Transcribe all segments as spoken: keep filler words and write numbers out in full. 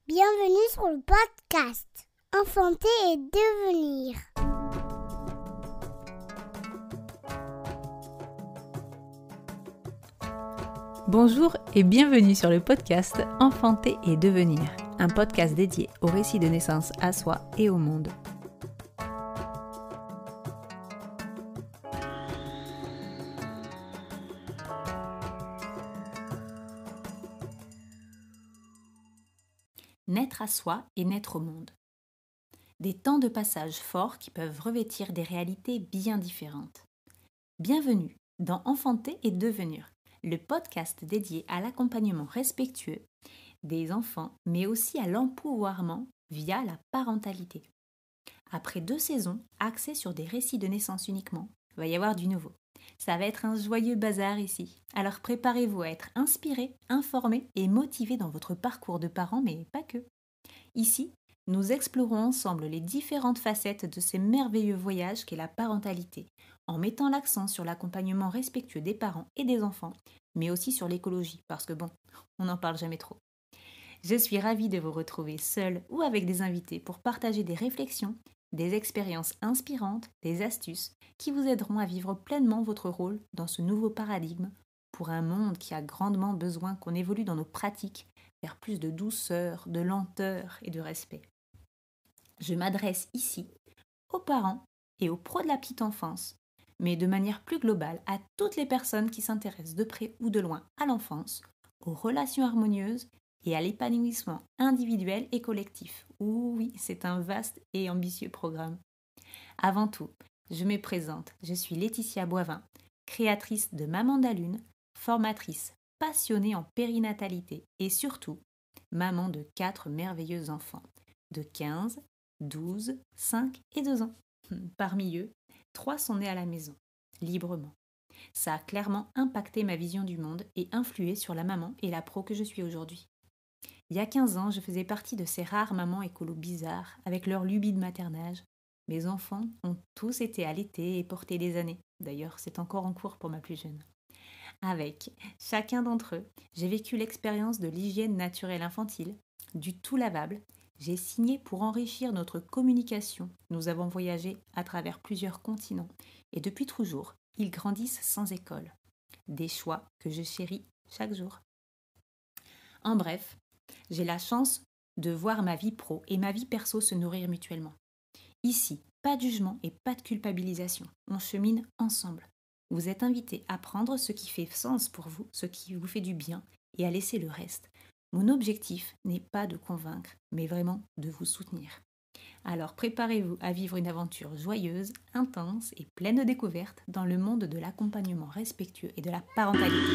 Bienvenue sur le podcast Enfanter et devenir. Bonjour et bienvenue sur le podcast Enfanter et devenir, un podcast dédié au récit de naissance à soi et au monde. Naître à soi et naître au monde. Des temps de passage forts qui peuvent revêtir des réalités bien différentes. Bienvenue dans Enfanter et devenir, le podcast dédié à l'accompagnement respectueux des enfants, mais aussi à l'empouvoirment via la parentalité. Après deux saisons axées sur des récits de naissance uniquement, il va y avoir du nouveau. Ça va être un joyeux bazar ici. Alors préparez-vous à être inspirés, informés et motivés dans votre parcours de parents, mais pas que. Ici, nous explorons ensemble les différentes facettes de ces merveilleux voyages qu'est la parentalité, en mettant l'accent sur l'accompagnement respectueux des parents et des enfants, mais aussi sur l'écologie, parce que bon, on n'en parle jamais trop. Je suis ravie de vous retrouver seule ou avec des invités pour partager des réflexions, des expériences inspirantes, des astuces qui vous aideront à vivre pleinement votre rôle dans ce nouveau paradigme pour un monde qui a grandement besoin qu'on évolue dans nos pratiques vers plus de douceur, de lenteur et de respect. Je m'adresse ici aux parents et aux pros de la petite enfance, mais de manière plus globale à toutes les personnes qui s'intéressent de près ou de loin à l'enfance, aux relations harmonieuses et à l'épanouissement individuel et collectif. Oui, c'est un vaste et ambitieux programme. Avant tout, je me présente, je suis Laetitia Boivin, créatrice de Maman d'Alune, formatrice passionnée en périnatalité et surtout, maman de quatre merveilleux enfants, de quinze, douze, cinq et deux ans. Parmi eux, trois sont nés à la maison, librement. Ça a clairement impacté ma vision du monde et influé sur la maman et la pro que je suis aujourd'hui. Il y a quinze ans, je faisais partie de ces rares mamans écolos bizarres, avec leur lubie de maternage. Mes enfants ont tous été allaités et portés des années. D'ailleurs, c'est encore en cours pour ma plus jeune. Avec chacun d'entre eux, j'ai vécu l'expérience de l'hygiène naturelle infantile, du tout lavable. J'ai signé pour enrichir notre communication. Nous avons voyagé à travers plusieurs continents et depuis toujours, ils grandissent sans école. Des choix que je chéris chaque jour. En bref, j'ai la chance de voir ma vie pro et ma vie perso se nourrir mutuellement. Ici, pas de jugement et pas de culpabilisation. On chemine ensemble. Vous êtes invités à prendre ce qui fait sens pour vous, ce qui vous fait du bien, et à laisser le reste. Mon objectif n'est pas de convaincre, mais vraiment de vous soutenir. Alors préparez-vous à vivre une aventure joyeuse, intense et pleine de découvertes dans le monde de l'accompagnement respectueux et de la parentalité.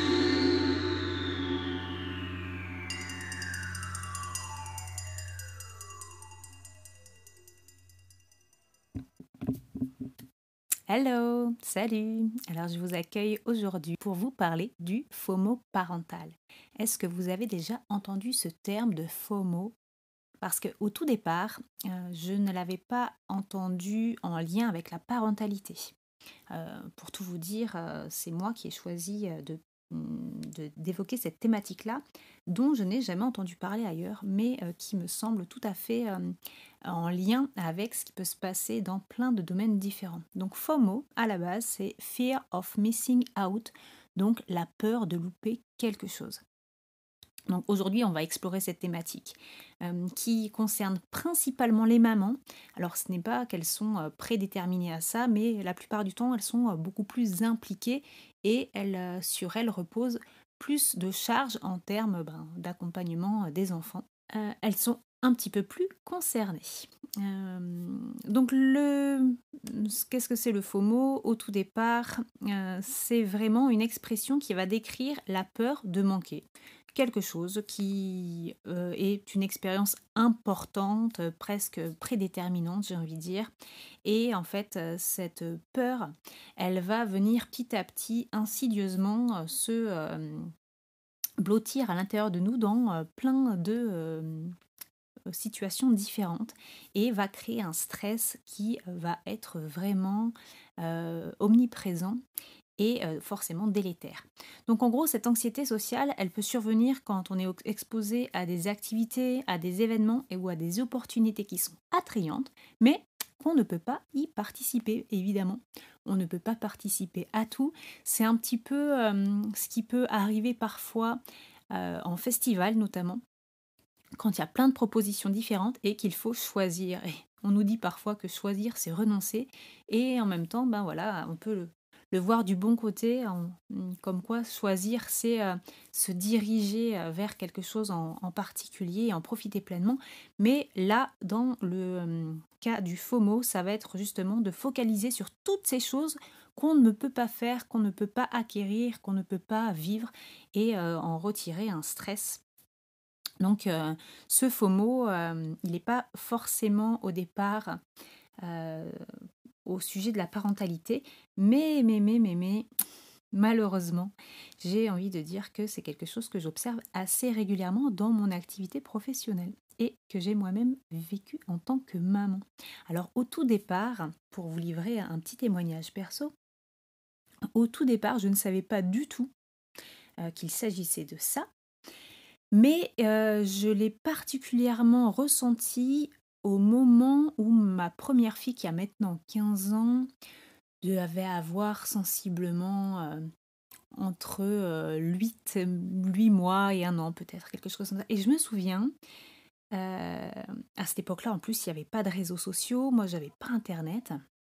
Hello, salut. Alors je vous accueille aujourd'hui pour vous parler du FOMO parental. Est-ce que vous avez déjà entendu ce terme de FOMO ? Parce qu'au tout départ, euh, je ne l'avais pas entendu en lien avec la parentalité. Euh, pour tout vous dire, euh, c'est moi qui ai choisi de, de, d'évoquer cette thématique-là, dont je n'ai jamais entendu parler ailleurs, mais euh, qui me semble tout à fait euh, en lien avec ce qui peut se passer dans plein de domaines différents. Donc FOMO, à la base, c'est Fear of Missing Out, donc la peur de louper quelque chose. Donc aujourd'hui, on va explorer cette thématique euh, qui concerne principalement les mamans. Alors ce n'est pas qu'elles sont euh, prédéterminées à ça, mais la plupart du temps, elles sont euh, beaucoup plus impliquées et elles, euh, sur elles repose plus de charges en termes ben, d'accompagnement des enfants. Euh, elles sont un petit peu plus concernées. Euh, donc le, qu'est-ce que c'est le FOMO ? Au tout départ, euh, c'est vraiment une expression qui va décrire la peur de manquer quelque chose qui euh, est une expérience importante, euh, presque prédéterminante, j'ai envie de dire. Et en fait, euh, cette peur, elle va venir petit à petit, insidieusement, euh, se euh, blottir à l'intérieur de nous dans euh, plein de euh, situations différentes et va créer un stress qui va être vraiment euh, omniprésent et euh, forcément délétère. Donc en gros, cette anxiété sociale, elle peut survenir quand on est exposé à des activités, à des événements et ou à des opportunités qui sont attrayantes, mais qu'on ne peut pas y participer, évidemment. On ne peut pas participer à tout. C'est un petit peu euh, ce qui peut arriver parfois euh, en festival notamment, quand il y a plein de propositions différentes et qu'il faut choisir. Et on nous dit parfois que choisir, c'est renoncer. Et en même temps, ben voilà, on peut le, le voir du bon côté, en, comme quoi choisir, c'est euh, se diriger vers quelque chose en, en particulier et en profiter pleinement. Mais là, dans le euh, cas du FOMO, ça va être justement de focaliser sur toutes ces choses qu'on ne peut pas faire, qu'on ne peut pas acquérir, qu'on ne peut pas vivre et euh, en retirer un stress. Donc euh, ce FOMO, euh, il n'est pas forcément au départ euh, au sujet de la parentalité, mais, mais, mais, mais, mais, malheureusement, j'ai envie de dire que c'est quelque chose que j'observe assez régulièrement dans mon activité professionnelle et que j'ai moi-même vécu en tant que maman. Alors au tout départ, pour vous livrer un petit témoignage perso, au tout départ, je ne savais pas du tout euh, qu'il s'agissait de ça. Mais euh, je l'ai particulièrement ressenti au moment où ma première fille, qui a maintenant quinze ans, devait avoir sensiblement euh, entre euh, huit, huit mois et un an peut-être, quelque chose comme ça. Et je me souviens, euh, à cette époque-là, en plus, il n'y avait pas de réseaux sociaux, moi, j'avais pas Internet.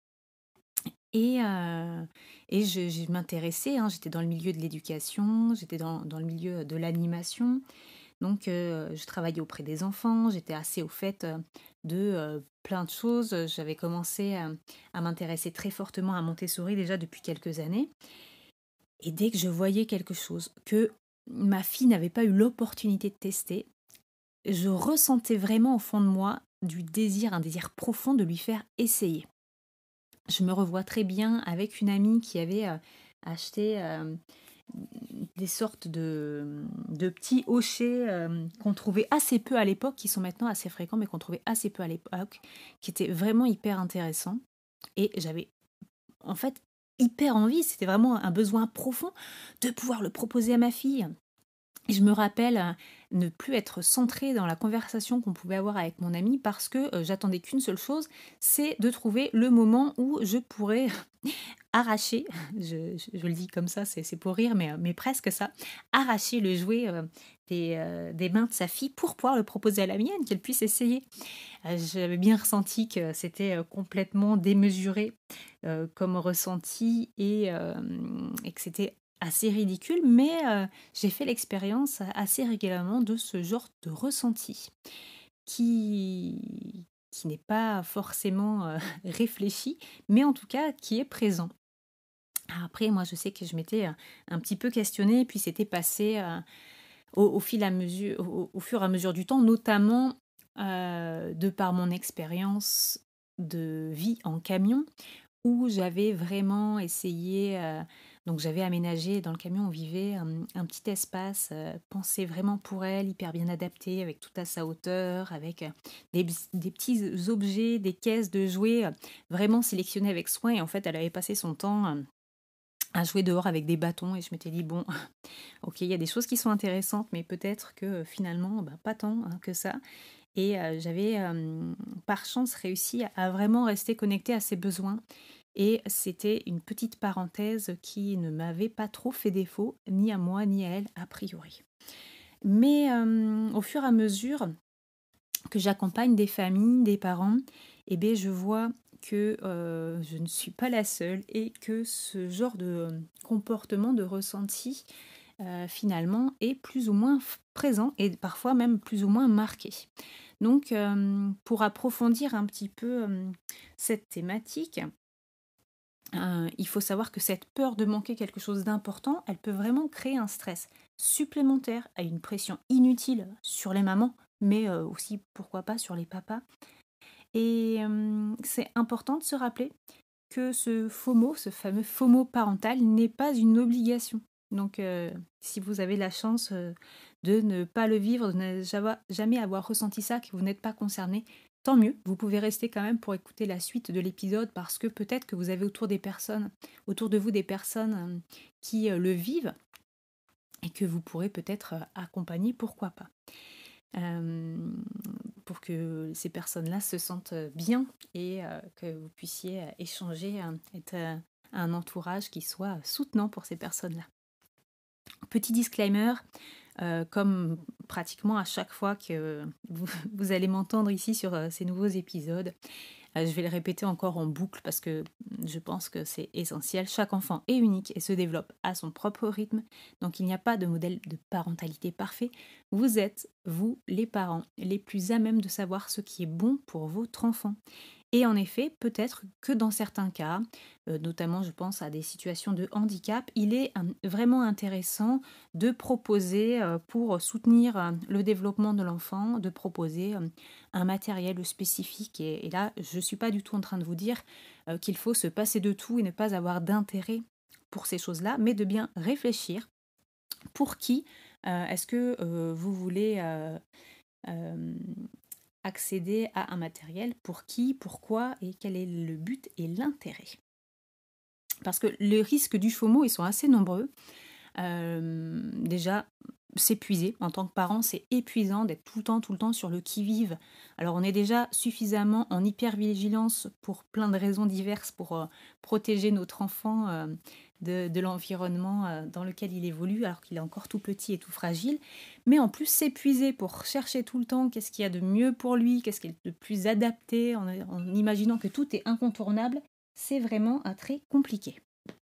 Et, euh, et je, je m'intéressais, hein, j'étais dans le milieu de l'éducation, j'étais dans, dans le milieu de l'animation. Donc, euh, je travaillais auprès des enfants, j'étais assez au fait euh, de euh, plein de choses. J'avais commencé à, à m'intéresser très fortement à Montessori déjà depuis quelques années. Et dès que je voyais quelque chose que ma fille n'avait pas eu l'opportunité de tester, je ressentais vraiment au fond de moi du désir, un désir profond de lui faire essayer. Je me revois très bien avec une amie qui avait euh, acheté... Euh, des sortes de, de petits hochets euh, qu'on trouvait assez peu à l'époque, qui sont maintenant assez fréquents, mais qu'on trouvait assez peu à l'époque, qui étaient vraiment hyper intéressants. Et j'avais en fait hyper envie, c'était vraiment un besoin profond de pouvoir le proposer à ma fille. Et je me rappelle euh, ne plus être centrée dans la conversation qu'on pouvait avoir avec mon amie parce que euh, j'attendais qu'une seule chose, c'est de trouver le moment où je pourrais arracher, je, je, je le dis comme ça, c'est, c'est pour rire, mais, mais presque ça, arracher le jouet euh, des, euh, des mains de sa fille pour pouvoir le proposer à la mienne, qu'elle puisse essayer. Euh, j'avais bien ressenti que c'était euh, complètement démesuré euh, comme ressenti et, euh, et que c'était assez ridicule, mais euh, j'ai fait l'expérience assez régulièrement de ce genre de ressenti qui, qui n'est pas forcément euh, réfléchi, mais en tout cas qui est présent. Après, moi, je sais que je m'étais un, un petit peu questionnée, puis c'était passé euh, au, au, fil à mesure, au, au fur et à mesure du temps, notamment euh, de par mon expérience de vie en camion, où j'avais vraiment essayé, euh, donc j'avais aménagé dans le camion, on vivait un, un petit espace euh, pensé vraiment pour elle, hyper bien adapté, avec tout à sa hauteur, avec euh, des, des petits objets, des caisses de jouets, euh, vraiment sélectionnés avec soin. Et en fait, elle avait passé son temps euh, à jouer dehors avec des bâtons, et je m'étais dit, bon, ok, il y a des choses qui sont intéressantes, mais peut-être que euh, finalement, bah, pas tant hein, que ça. Et euh, j'avais, euh, par chance, réussi à, à vraiment rester connectée à ses besoins. Et c'était une petite parenthèse qui ne m'avait pas trop fait défaut, ni à moi, ni à elle, a priori. Mais euh, au fur et à mesure que j'accompagne des familles, des parents, eh bien, je vois que euh, je ne suis pas la seule et que ce genre de comportement, de ressenti, euh, finalement, est plus ou moins présent et parfois même plus ou moins marqué. Donc, euh, pour approfondir un petit peu euh, cette thématique, euh, il faut savoir que cette peur de manquer quelque chose d'important, elle peut vraiment créer un stress supplémentaire à une pression inutile sur les mamans, mais euh, aussi, pourquoi pas, sur les papas. Et euh, c'est important de se rappeler que ce FOMO, ce fameux FOMO parental, n'est pas une obligation. Donc, euh, si vous avez la chance euh, de ne pas le vivre, de ne jamais avoir ressenti ça, que vous n'êtes pas concerné, tant mieux. Vous pouvez rester quand même pour écouter la suite de l'épisode parce que peut-être que vous avez autour des personnes, autour de vous des personnes euh, qui euh, le vivent et que vous pourrez peut-être euh, accompagner, pourquoi pas. Euh, pour que ces personnes-là se sentent bien et euh, que vous puissiez euh, échanger, euh, être euh, un entourage qui soit soutenant pour ces personnes-là. Petit disclaimer, euh, comme pratiquement à chaque fois que vous, vous allez m'entendre ici sur euh, ces nouveaux épisodes, euh, je vais le répéter encore en boucle parce que je pense que c'est essentiel. Chaque enfant est unique et se développe à son propre rythme, donc il n'y a pas de modèle de parentalité parfait. Vous êtes, vous, les parents, les plus à même de savoir ce qui est bon pour votre enfant. Et en effet, peut-être que dans certains cas, euh, notamment je pense à des situations de handicap, il est euh, vraiment intéressant de proposer, euh, pour soutenir euh, le développement de l'enfant, de proposer euh, un matériel spécifique. Et, et là, je ne suis pas du tout en train de vous dire euh, qu'il faut se passer de tout et ne pas avoir d'intérêt pour ces choses-là, mais de bien réfléchir pour qui euh, est-ce que euh, vous voulez... Euh, euh, accéder à un matériel, pour qui, pourquoi et quel est le but et l'intérêt. Parce que les risques du FOMO, ils sont assez nombreux. Euh, déjà, s'épuiser en tant que parent, c'est épuisant d'être tout le temps, tout le temps sur le qui-vive. Alors on est déjà suffisamment en hypervigilance pour plein de raisons diverses pour euh, protéger notre enfant euh, de, de l'environnement euh, dans lequel il évolue alors qu'il est encore tout petit et tout fragile. Mais en plus s'épuiser pour chercher tout le temps qu'est-ce qu'il y a de mieux pour lui, qu'est-ce qui est de plus adapté, en, en imaginant que tout est incontournable, c'est vraiment un très compliqué.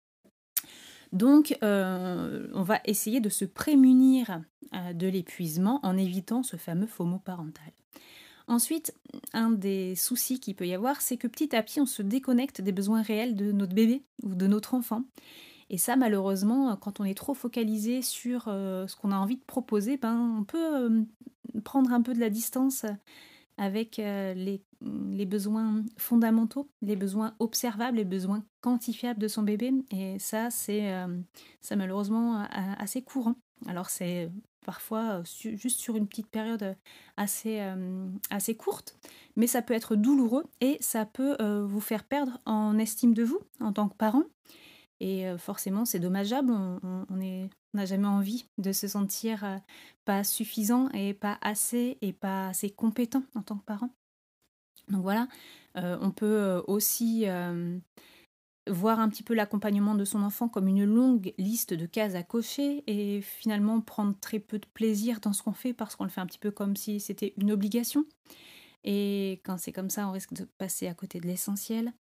Donc, euh, on va essayer de se prémunir euh, de l'épuisement en évitant ce fameux FOMO parental. Ensuite, un des soucis qu'il peut y avoir, c'est que petit à petit, on se déconnecte des besoins réels de notre bébé ou de notre enfant. Et ça, malheureusement, quand on est trop focalisé sur euh, ce qu'on a envie de proposer, ben, on peut euh, prendre un peu de la distance avec euh, les, les besoins fondamentaux, les besoins observables, les besoins quantifiables de son bébé. Et ça, c'est, euh, c'est malheureusement assez courant. Alors c'est parfois su- juste sur une petite période assez, euh, assez courte, mais ça peut être douloureux et ça peut euh, vous faire perdre en estime de vous en tant que parent. Et euh, forcément, c'est dommageable. On, on, on est, on n'a jamais envie de se sentir euh, pas suffisant et pas assez et pas assez compétent en tant que parent. Donc voilà, euh, on peut euh, aussi euh, voir un petit peu l'accompagnement de son enfant comme une longue liste de cases à cocher et finalement prendre très peu de plaisir dans ce qu'on fait parce qu'on le fait un petit peu comme si c'était une obligation. Et quand c'est comme ça, on risque de passer à côté de l'essentiel.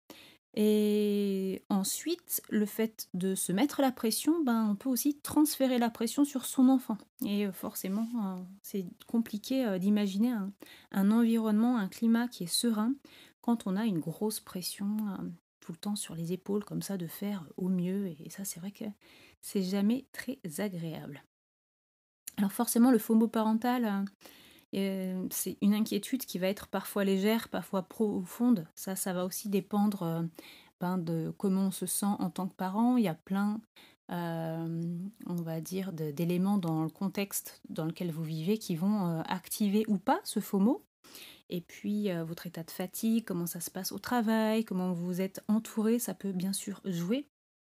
Et ensuite, le fait de se mettre la pression, ben, on peut aussi transférer la pression sur son enfant. Et forcément, c'est compliqué d'imaginer un, un environnement, un climat qui est serein quand on a une grosse pression tout le temps sur les épaules, comme ça, de faire au mieux. Et ça, c'est vrai que c'est jamais très agréable. Alors forcément, le FOMO parental... Euh, c'est une inquiétude qui va être parfois légère, parfois profonde. Ça, ça va aussi dépendre euh, ben, de comment on se sent en tant que parent. Il y a plein, euh, on va dire, de, d'éléments dans le contexte dans lequel vous vivez qui vont euh, activer ou pas ce FOMO. Et puis, euh, votre état de fatigue, comment ça se passe au travail, comment vous êtes entouré, ça peut bien sûr jouer.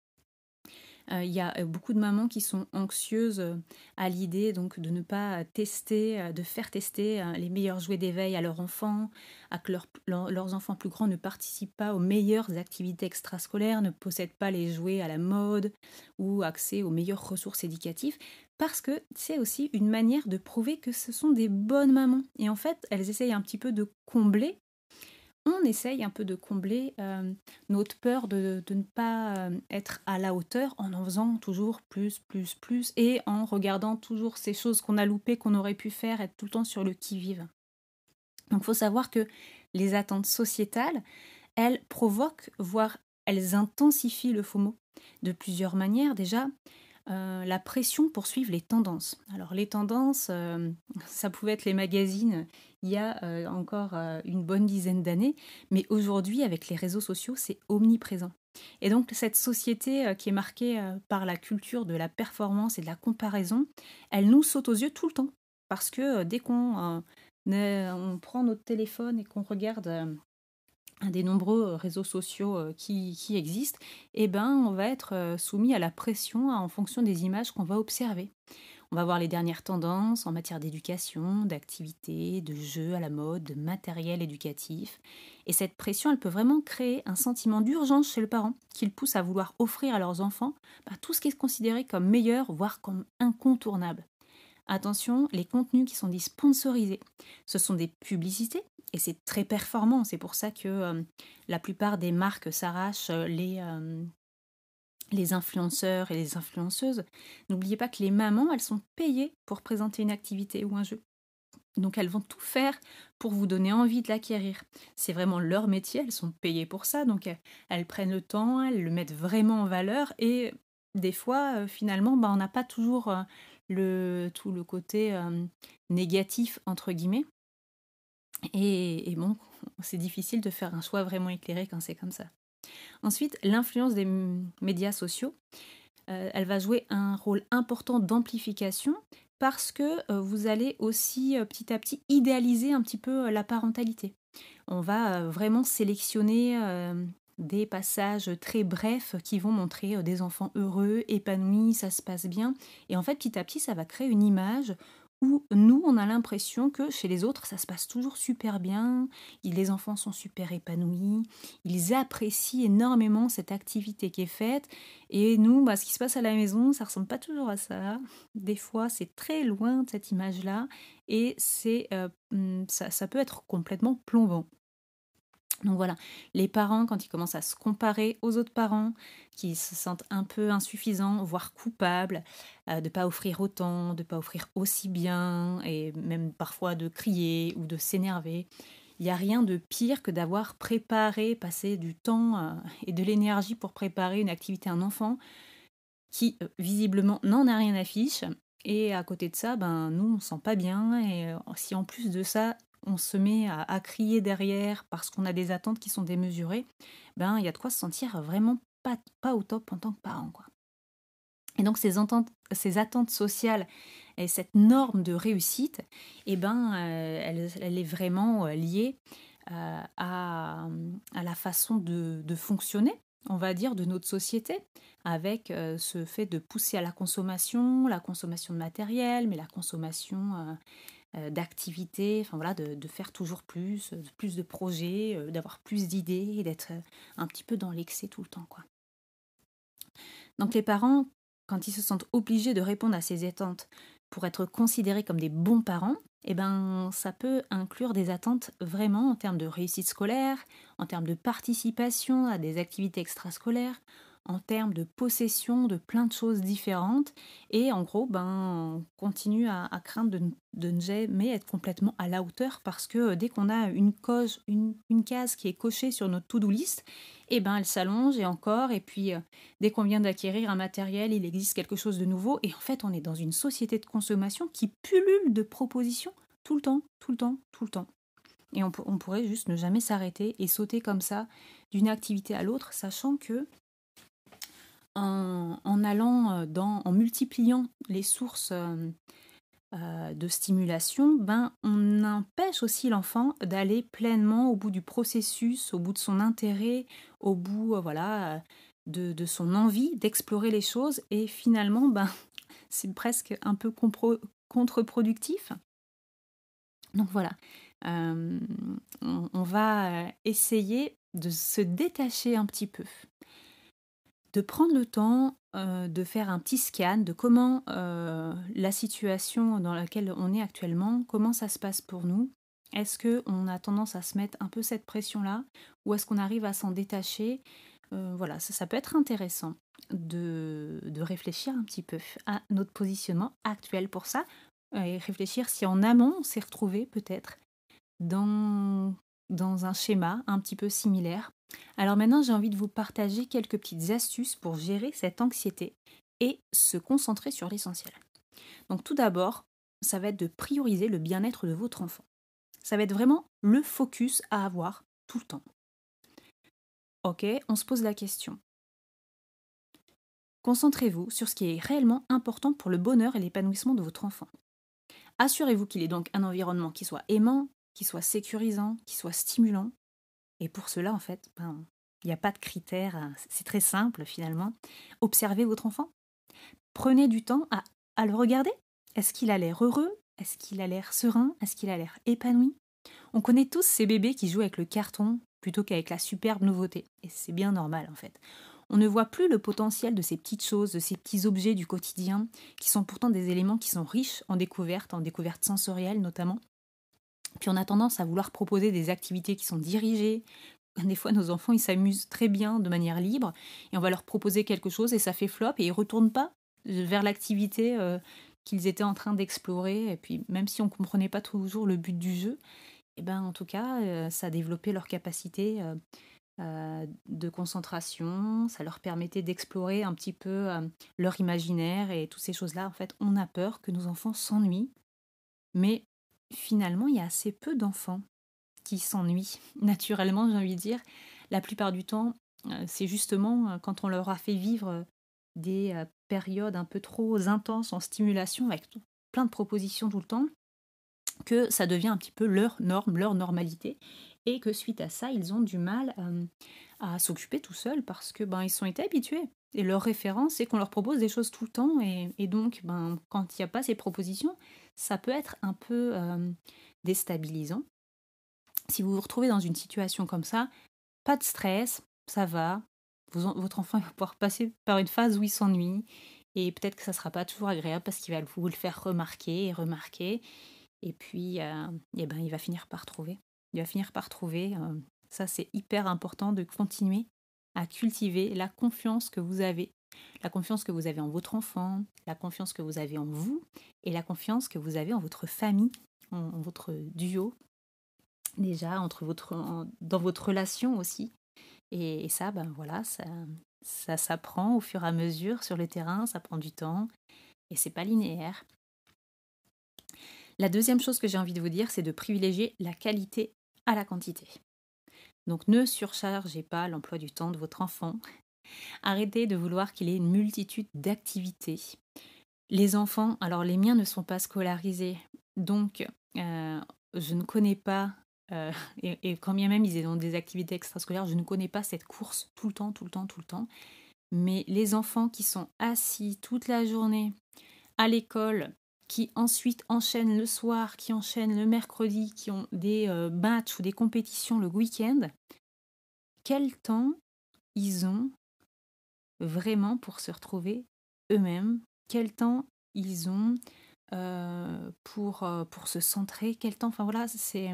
Il euh, y a euh, beaucoup de mamans qui sont anxieuses euh, à l'idée donc de ne pas tester, euh, de faire tester euh, les meilleurs jouets d'éveil à leurs enfants, à que leur, leur, leurs enfants plus grands ne participent pas aux meilleures activités extrascolaires, ne possèdent pas les jouets à la mode ou accès aux meilleures ressources éducatives, parce que c'est aussi une manière de prouver que ce sont des bonnes mamans. Et en fait, elles essayent un petit peu de combler on essaye un peu de combler euh, notre peur de, de ne pas euh, être à la hauteur en en faisant toujours plus, plus, plus et en regardant toujours ces choses qu'on a loupées, qu'on aurait pu faire, être tout le temps sur le qui-vive. Donc il faut savoir que les attentes sociétales, elles provoquent, voire elles intensifient le FOMO de plusieurs manières. Déjà, euh, la pression pour suivre les tendances. Alors les tendances, euh, ça pouvait être les magazines il y a euh, encore euh, une bonne dizaine d'années, mais aujourd'hui avec les réseaux sociaux, c'est omniprésent. Et donc cette société euh, qui est marquée euh, par la culture de la performance et de la comparaison, elle nous saute aux yeux tout le temps. Parce que euh, dès qu'on euh, ne- on prend notre téléphone et qu'on regarde euh, un des nombreux réseaux sociaux euh, qui, qui existent, eh ben, on va être euh, soumis à la pression en fonction des images qu'on va observer. On va voir les dernières tendances en matière d'éducation, d'activité, de jeux à la mode, de matériel éducatif. Et cette pression, elle peut vraiment créer un sentiment d'urgence chez le parent qui le pousse à vouloir offrir à leurs enfants bah, tout ce qui est considéré comme meilleur, voire comme incontournable. Attention, les contenus qui sont dits sponsorisés, ce sont des publicités et c'est très performant. C'est pour ça que euh, la plupart des marques s'arrachent euh, les, euh, les influenceurs et les influenceuses. N'oubliez pas que les mamans, elles sont payées pour présenter une activité ou un jeu. Donc elles vont tout faire pour vous donner envie de l'acquérir. C'est vraiment leur métier, elles sont payées pour ça, donc elles, elles prennent le temps, elles le mettent vraiment en valeur et des fois, euh, finalement, bah, on n'a pas toujours euh, le, tout le côté euh, négatif, entre guillemets. Et, et bon, c'est difficile de faire un choix vraiment éclairé quand c'est comme ça. Ensuite, l'influence des m- médias sociaux, euh, elle va jouer un rôle important d'amplification parce que euh, vous allez aussi euh, petit à petit idéaliser un petit peu euh, la parentalité. On va euh, vraiment sélectionner euh, des passages très brefs qui vont montrer euh, des enfants heureux, épanouis, ça se passe bien. Et en fait, petit à petit, ça va créer une image où nous, on a l'impression que chez les autres, ça se passe toujours super bien, les enfants sont super épanouis, ils apprécient énormément cette activité qui est faite. Et nous, bah, ce qui se passe à la maison, ça ressemble pas toujours à ça. Des fois, c'est très loin de cette image-là et c'est, euh, ça, ça peut être complètement plombant. Donc voilà, les parents, quand ils commencent à se comparer aux autres parents, qui se sentent un peu insuffisants, voire coupables, euh, de ne pas offrir autant, de ne pas offrir aussi bien, et même parfois de crier ou de s'énerver, il n'y a rien de pire que d'avoir préparé, passé du temps euh, et de l'énergie pour préparer une activité à un enfant qui, euh, visiblement, n'en a rien à fiche. Et à côté de ça, ben, nous, on ne se sent pas bien. Et euh, si en plus de ça, on se met à, à crier derrière parce qu'on a des attentes qui sont démesurées, ben, il y a de quoi se sentir vraiment pas, pas au top en tant que parent, quoi. Et donc ces attentes, ces attentes sociales et cette norme de réussite, eh ben, euh, elle, elle est vraiment euh, liée euh, à, à la façon de, de fonctionner, on va dire, de notre société, avec euh, ce fait de pousser à la consommation, la consommation de matériel, mais la consommation euh, euh, d'activités, enfin voilà, de, de faire toujours plus, de plus de projets, euh, d'avoir plus d'idées, et d'être euh, un petit peu dans l'excès tout le temps, quoi. Donc les parents, quand ils se sentent obligés de répondre à ces attentes pour être considérés comme des bons parents, eh ben, ça peut inclure des attentes vraiment en termes de réussite scolaire, en termes de participation à des activités extrascolaires, en termes de possession de plein de choses différentes. Et en gros, ben, on continue à, à craindre de, de ne jamais être complètement à la hauteur parce que dès qu'on a une, cause, une, une case qui est cochée sur notre to-do list, eh ben, elle s'allonge et encore. Et puis, euh, dès qu'on vient d'acquérir un matériel, il existe quelque chose de nouveau. Et en fait, on est dans une société de consommation qui pullule de propositions tout le temps, tout le temps, tout le temps. Et on, on pourrait juste ne jamais s'arrêter et sauter comme ça d'une activité à l'autre, sachant que en, en allant dans, en multipliant les sources euh, euh, de stimulation, ben, on empêche aussi l'enfant d'aller pleinement au bout du processus, au bout de son intérêt, au bout euh, voilà, de, de son envie d'explorer les choses. Et finalement, ben, c'est presque un peu compro- contre-productif. Donc voilà, euh, on, on va essayer de se détacher un petit peu, de prendre le temps euh, de faire un petit scan de comment euh, la situation dans laquelle on est actuellement, comment ça se passe pour nous. Est-ce qu'on a tendance à se mettre un peu cette pression-là ou est-ce qu'on arrive à s'en détacher? Euh, Voilà, ça, ça peut être intéressant de, de réfléchir un petit peu à notre positionnement actuel pour ça et réfléchir si en amont on s'est retrouvé peut-être dans, dans un schéma un petit peu similaire. Alors maintenant, j'ai envie de vous partager quelques petites astuces pour gérer cette anxiété et se concentrer sur l'essentiel. Donc tout d'abord, ça va être de prioriser le bien-être de votre enfant. Ça va être vraiment le focus à avoir tout le temps. Ok, on se pose la question. Concentrez-vous sur ce qui est réellement important pour le bonheur et l'épanouissement de votre enfant. Assurez-vous qu'il ait donc un environnement qui soit aimant, qui soit sécurisant, qui soit stimulant. Et pour cela, en fait, ben, il n'y a pas de critères, c'est très simple finalement. Observez votre enfant. Prenez du temps à, à le regarder. Est-ce qu'il a l'air heureux? Est-ce qu'il a l'air serein? Est-ce qu'il a l'air épanoui? On connaît tous ces bébés qui jouent avec le carton plutôt qu'avec la superbe nouveauté. Et c'est bien normal en fait. On ne voit plus le potentiel de ces petites choses, de ces petits objets du quotidien, qui sont pourtant des éléments qui sont riches en découvertes, en découvertes sensorielles notamment. Puis on a tendance à vouloir proposer des activités qui sont dirigées. Des fois, nos enfants, ils s'amusent très bien de manière libre, et on va leur proposer quelque chose et ça fait flop, et ils ne retournent pas vers l'activité euh, qu'ils étaient en train d'explorer. Et puis, même si on ne comprenait pas toujours le but du jeu, eh ben, en tout cas, euh, ça a développé leur capacité euh, euh, de concentration, ça leur permettait d'explorer un petit peu euh, leur imaginaire et toutes ces choses-là. En fait, on a peur que nos enfants s'ennuient, mais finalement, il y a assez peu d'enfants qui s'ennuient. Naturellement, j'ai envie de dire, la plupart du temps, euh, c'est justement euh, quand on leur a fait vivre euh, des euh, périodes un peu trop intenses en stimulation, avec tout- plein de propositions tout le temps, que ça devient un petit peu leur norme, leur normalité, et que suite à ça, ils ont du mal euh, à s'occuper tout seuls parce que ben ils sont été habitués. Et leur référence, c'est qu'on leur propose des choses tout le temps, et, et donc ben quand il n'y a pas ces propositions, ça peut être un peu euh, déstabilisant. Si vous vous retrouvez dans une situation comme ça, pas de stress, ça va. Vous en- votre enfant va pouvoir passer par une phase où il s'ennuie, et peut-être que ça ne sera pas toujours agréable parce qu'il va vous le faire remarquer et remarquer. Et puis, euh, eh ben, il va finir par trouver. Il va finir par trouver. Euh, ça, c'est hyper important de continuer à cultiver la confiance que vous avez. La confiance que vous avez en votre enfant, la confiance que vous avez en vous, et la confiance que vous avez en votre famille, en, en votre duo, déjà, entre votre, en- dans votre relation aussi. Et, et ça, ben voilà, ça, ça s'apprend au fur et à mesure sur le terrain, ça prend du temps, et c'est pas linéaire. La deuxième chose que j'ai envie de vous dire, c'est de privilégier la qualité à la quantité. Donc ne surchargez pas l'emploi du temps de votre enfant. Arrêtez de vouloir qu'il ait une multitude d'activités. Les enfants, alors les miens ne sont pas scolarisés, donc euh, je ne connais pas, euh, et, et quand bien même ils ont des activités extrascolaires, je ne connais pas cette course tout le temps, tout le temps, tout le temps. Mais les enfants qui sont assis toute la journée à l'école, qui ensuite enchaînent le soir, qui enchaînent le mercredi, qui ont des euh, matchs ou des compétitions le week-end, quel temps ils ont vraiment pour se retrouver eux-mêmes? Quel temps ils ont euh, pour, euh, pour se centrer? Quel temps? Enfin voilà, c'est,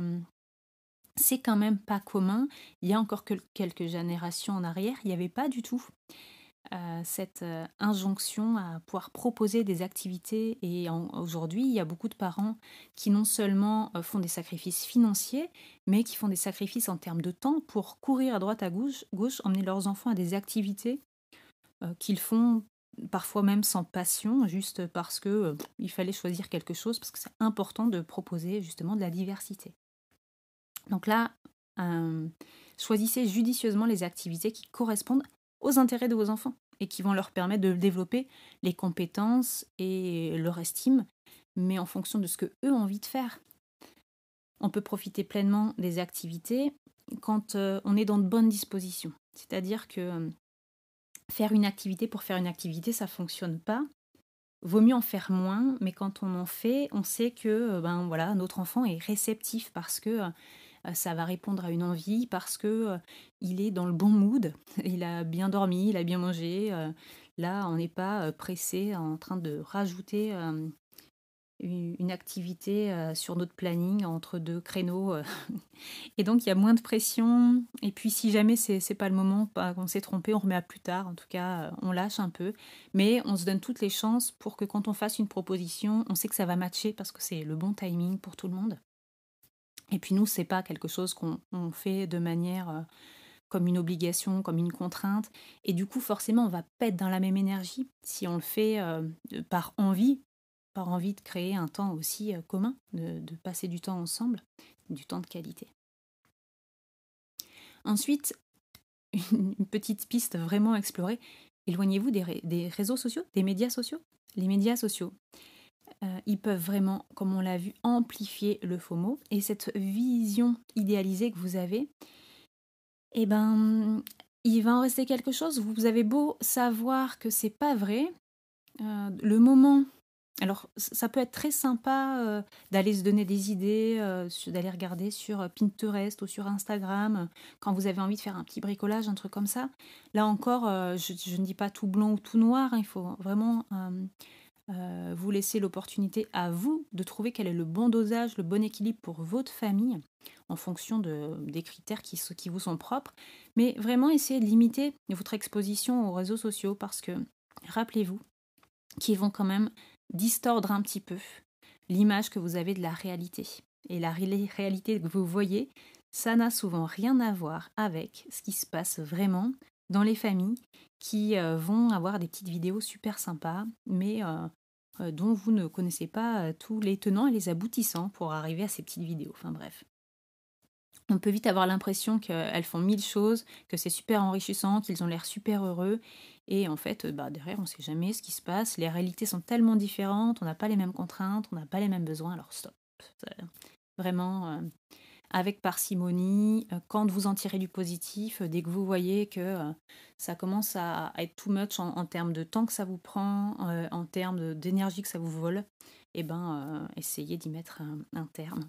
c'est quand même pas commun. Il y a encore que quelques générations en arrière, il n'y avait pas du tout euh, cette euh, injonction à pouvoir proposer des activités. Et en, aujourd'hui, il y a beaucoup de parents qui non seulement euh, font des sacrifices financiers, mais qui font des sacrifices en termes de temps pour courir à droite à gauche, gauche emmener leurs enfants à des activités euh, qu'ils font parfois même sans passion, juste parce que euh, il fallait choisir quelque chose, parce que c'est important de proposer justement de la diversité. Donc là, euh, choisissez judicieusement les activités qui correspondent aux intérêts de vos enfants et qui vont leur permettre de développer les compétences et leur estime, mais en fonction de ce que eux ont envie de faire. On peut profiter pleinement des activités quand euh, on est dans de bonnes dispositions. C'est-à-dire que euh, faire une activité pour faire une activité, ça ne fonctionne pas. Vaut mieux en faire moins, mais quand on en fait, on sait que euh, ben, voilà, notre enfant est réceptif parce que euh, ça va répondre à une envie, parce que euh, il est dans le bon mood, il a bien dormi, il a bien mangé. Euh, là, on n'est pas euh, pressé en train de rajouter euh, une, une activité euh, sur notre planning entre deux créneaux. euh. Et donc, il y a moins de pression. Et puis, si jamais c'est, c'est pas le moment, pas, qu'on s'est trompé, on remet à plus tard. En tout cas, euh, on lâche un peu. Mais on se donne toutes les chances pour que quand on fasse une proposition, on sait que ça va matcher parce que c'est le bon timing pour tout le monde. Et puis nous, c'est pas quelque chose qu'on on fait de manière euh, comme une obligation, comme une contrainte. Et du coup, forcément, on va pas être dans la même énergie si on le fait euh, de- par envie, par envie de créer un temps aussi euh, commun, de, de passer du temps ensemble, du temps de qualité. Ensuite, une, une petite piste vraiment à explorer. Éloignez-vous des, ré- des réseaux sociaux, des médias sociaux. Les médias sociaux, euh, ils peuvent vraiment, comme on l'a vu, amplifier le FOMO. Et cette vision idéalisée que vous avez, eh ben, il va en rester quelque chose. Vous avez beau savoir que c'est pas vrai, euh, le moment. Alors, ça peut être très sympa euh, d'aller se donner des idées, euh, d'aller regarder sur Pinterest ou sur Instagram, euh, quand vous avez envie de faire un petit bricolage, un truc comme ça. Là encore, euh, je, je ne dis pas tout blanc ou tout noir, hein, il faut vraiment euh, euh, vous laisser l'opportunité à vous de trouver quel est le bon dosage, le bon équilibre pour votre famille, en fonction de, des critères qui, qui vous sont propres. Mais vraiment, essayez de limiter votre exposition aux réseaux sociaux parce que, rappelez-vous, qu'ils vont quand même distordre un petit peu l'image que vous avez de la réalité. Et la ré- réalité que vous voyez, ça n'a souvent rien à voir avec ce qui se passe vraiment dans les familles qui euh, vont avoir des petites vidéos super sympas, mais euh, euh, dont vous ne connaissez pas euh, tous les tenants et les aboutissants pour arriver à ces petites vidéos. Enfin bref. On peut vite avoir l'impression qu'elles font mille choses, que c'est super enrichissant, qu'ils ont l'air super heureux. Et en fait, bah, derrière, on ne sait jamais ce qui se passe. Les réalités sont tellement différentes, on n'a pas les mêmes contraintes, on n'a pas les mêmes besoins. Alors stop. C'est vraiment, euh, avec parcimonie, euh, quand vous en tirez du positif, euh, dès que vous voyez que euh, ça commence à, à être too much en, en termes de temps que ça vous prend, euh, en termes de- d'énergie que ça vous vole, eh ben, euh, essayez d'y mettre un, un terme.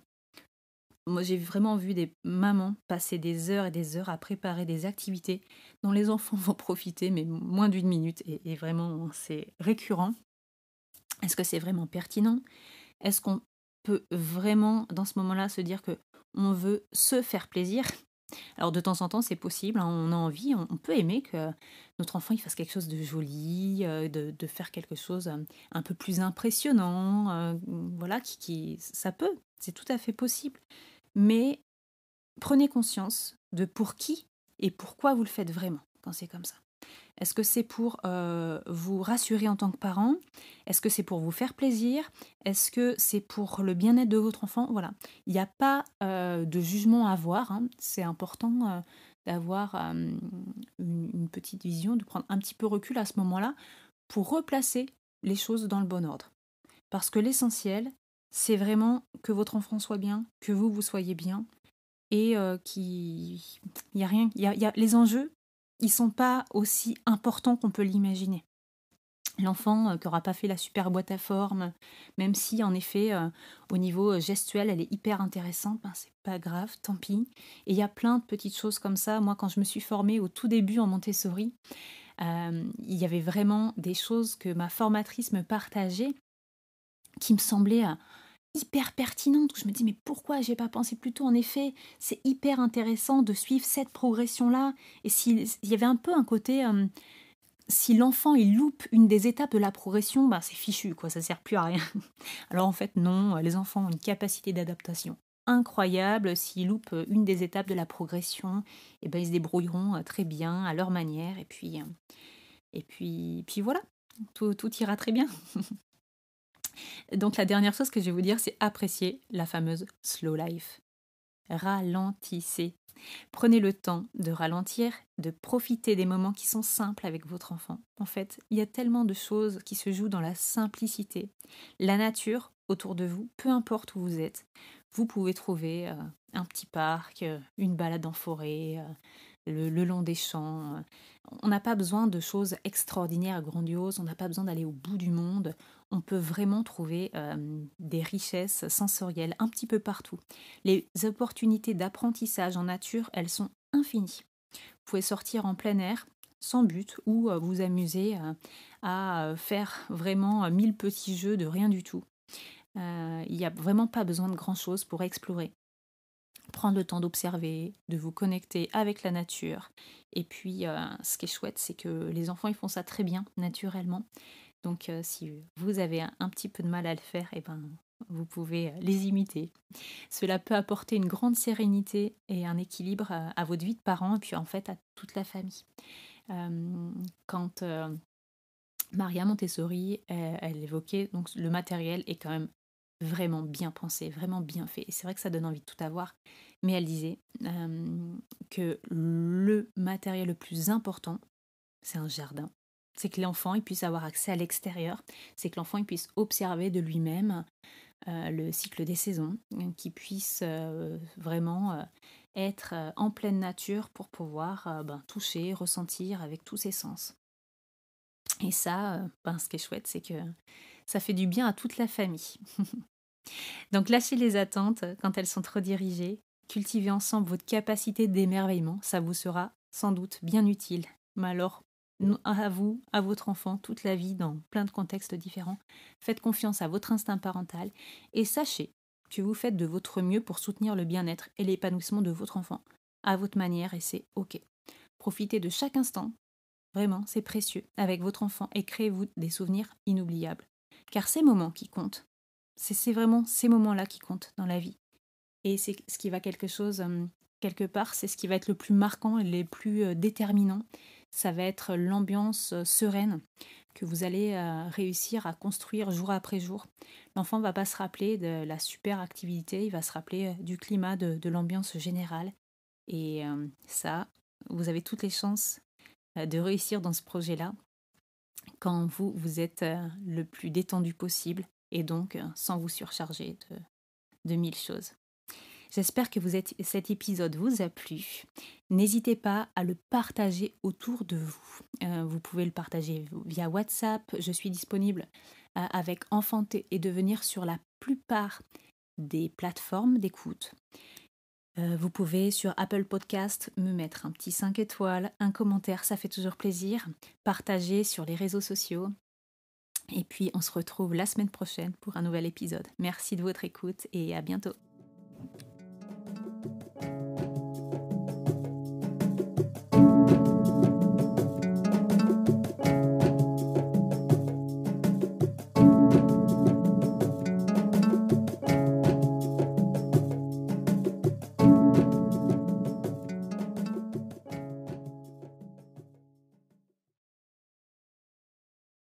Moi, j'ai vraiment vu des mamans passer des heures et des heures à préparer des activités dont les enfants vont profiter, mais moins d'une minute. Et, et vraiment, c'est récurrent. Est-ce que c'est vraiment pertinent? Est-ce qu'on peut vraiment, dans ce moment-là, se dire que on veut se faire plaisir? Alors, de temps en temps, c'est possible, hein, on a envie, on, on peut aimer que notre enfant il fasse quelque chose de joli, euh, de, de faire quelque chose euh, un peu plus impressionnant. Euh, voilà, qui, qui, ça peut, c'est tout à fait possible. Mais prenez conscience de pour qui et pourquoi vous le faites vraiment quand c'est comme ça. Est-ce que c'est pour euh, vous rassurer en tant que parent? Est-ce que c'est pour vous faire plaisir? Est-ce que c'est pour le bien-être de votre enfant? Voilà. Il n'y a pas euh, de jugement à avoir, hein. C'est important euh, d'avoir euh, une, une petite vision, de prendre un petit peu recul à ce moment-là pour replacer les choses dans le bon ordre. Parce que l'essentiel, c'est vraiment que votre enfant soit bien, que vous, vous soyez bien, et euh, qui il y a rien il y a, il y a les enjeux ils sont pas aussi importants qu'on peut l'imaginer. L'enfant euh, qui aura pas fait la super boîte à forme, même si en effet euh, au niveau euh, gestuel elle est hyper intéressante, ben c'est pas grave, tant pis. Et il y a plein de petites choses comme ça. Moi quand je me suis formée au tout début en Montessori, euh, il y avait vraiment des choses que ma formatrice me partageait qui me semblaient euh, hyper pertinente, où je me dis mais pourquoi j'ai pas pensé plus tôt? En effet, c'est hyper intéressant de suivre cette progression-là. Et s'il il y avait un peu un côté, euh, si l'enfant il loupe une des étapes de la progression, bah c'est fichu, quoi, ça sert plus à rien. Alors en fait non, les enfants ont une capacité d'adaptation incroyable. S'ils loupent une des étapes de la progression, et ben ils se débrouilleront très bien à leur manière. Et puis, et puis, puis voilà, tout, tout ira très bien. Donc la dernière chose que je vais vous dire, c'est apprécier la fameuse slow life. Ralentissez. Prenez le temps de ralentir, de profiter des moments qui sont simples avec votre enfant. En fait, il y a tellement de choses qui se jouent dans la simplicité. La nature autour de vous, peu importe où vous êtes, vous pouvez trouver euh, un petit parc, euh, une balade en forêt, euh, le, le long des champs. euh. On n'a pas besoin de choses extraordinaires, grandioses, on n'a pas besoin d'aller au bout du monde. On peut vraiment trouver euh, des richesses sensorielles un petit peu partout. Les opportunités d'apprentissage en nature, elles sont infinies. Vous pouvez sortir en plein air sans but ou euh, vous amuser euh, à faire vraiment euh, mille petits jeux de rien du tout. Euh, Il n'y a vraiment pas besoin de grand-chose pour explorer. Prendre le temps d'observer, de vous connecter avec la nature. Et puis, euh, ce qui est chouette, c'est que les enfants, ils font ça très bien, naturellement. Donc, euh, si vous avez un, un petit peu de mal à le faire, eh ben, vous pouvez les imiter. Cela peut apporter une grande sérénité et un équilibre à, à votre vie de parent et puis en fait à toute la famille. Euh, quand euh, Maria Montessori, elle, elle évoquait donc le matériel est quand même vraiment bien pensé, vraiment bien fait. Et c'est vrai que ça donne envie de tout avoir. Mais elle disait euh, que le matériel le plus important, c'est un jardin. C'est que l'enfant il puisse avoir accès à l'extérieur. C'est que l'enfant il puisse observer de lui-même euh, le cycle des saisons, qu'il puisse euh, vraiment euh, être euh, en pleine nature pour pouvoir euh, ben, toucher, ressentir avec tous ses sens. Et ça, euh, ben, ce qui est chouette, c'est que ça fait du bien à toute la famille. Donc lâchez les attentes quand elles sont trop dirigées. Cultivez ensemble votre capacité d'émerveillement. Ça vous sera sans doute bien utile. Mais alors, à vous, à votre enfant, toute la vie, dans plein de contextes différents. Faites confiance à votre instinct parental et sachez que vous faites de votre mieux pour soutenir le bien-être et l'épanouissement de votre enfant à votre manière et c'est ok. Profitez de chaque instant, vraiment, c'est précieux, avec votre enfant et créez-vous des souvenirs inoubliables. Car ces moments qui comptent, c'est, c'est vraiment ces moments-là qui comptent dans la vie. Et c'est ce qui va quelque chose, euh, quelque part, c'est ce qui va être le plus marquant et le plus euh, déterminant. Ça va être l'ambiance euh, sereine que vous allez euh, réussir à construire jour après jour. L'enfant ne va pas se rappeler de la super activité, il va se rappeler euh, du climat, de, de l'ambiance générale. Et euh, ça, vous avez toutes les chances euh, de réussir dans ce projet-là quand vous, vous êtes euh, le plus détendu possible et donc euh, sans vous surcharger de, de mille choses. J'espère que vous êtes, cet épisode vous a plu. N'hésitez pas à le partager autour de vous. Euh, vous pouvez le partager via WhatsApp. Je suis disponible euh, avec Enfanter et Devenir sur la plupart des plateformes d'écoute. Euh, vous pouvez sur Apple Podcast me mettre un petit cinq étoiles, un commentaire, ça fait toujours plaisir. Partager sur les réseaux sociaux. Et puis on se retrouve la semaine prochaine pour un nouvel épisode. Merci de votre écoute et à bientôt.